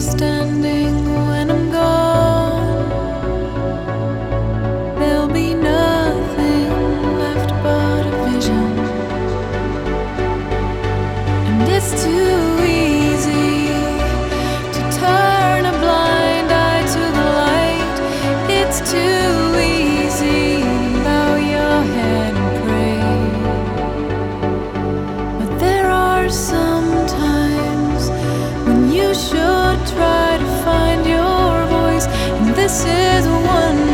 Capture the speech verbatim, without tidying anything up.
understanding when I'm gone. There'll be nothing left but a vision, and it's too easy to turn a blind eye to the light. It's too easy, bow your head and pray. But there are some times when you should try to find your voice, and this is one